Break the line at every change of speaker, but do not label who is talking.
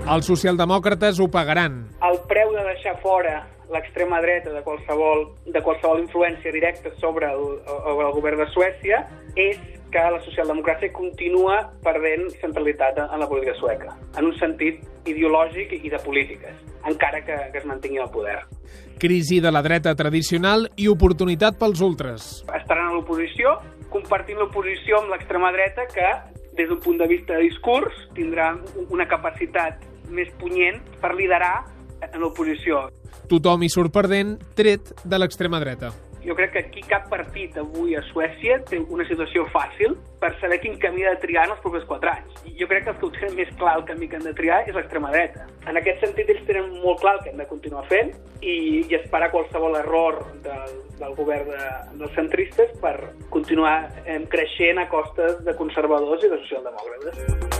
Els socialdemòcrates ho pagaran.
El preu de deixar fora l'extrema dreta de qualsevol influència directa sobre el govern de Suècia és que la socialdemocràcia continua perdent centralitat en la política sueca, en un sentit ideològic i de polítiques, encara que es mantingui al poder.
Crisi de la dreta tradicional i oportunitat pels ultres.
Estaran a l'oposició, compartint l'oposició amb l'extrema dreta que, des d'un punt de vista de discurs, tindrà una capacitat més punyent per liderar en l'oposició.
Tothom hi surt perdent, tret de l'extrema dreta.
Jo crec que aquí cap partit avui a Suècia té una situació fàcil per saber quin camí ha de triar en els propers 4 anys. Jo crec que els que ho tenen més clar el camí que han de triar és l'extrema dreta. En aquest sentit, ells tenen molt clar el que han de continuar fent i esperar qualsevol error del govern dels centristes per continuar creixent a costes de conservadors i de socialdemòcrates.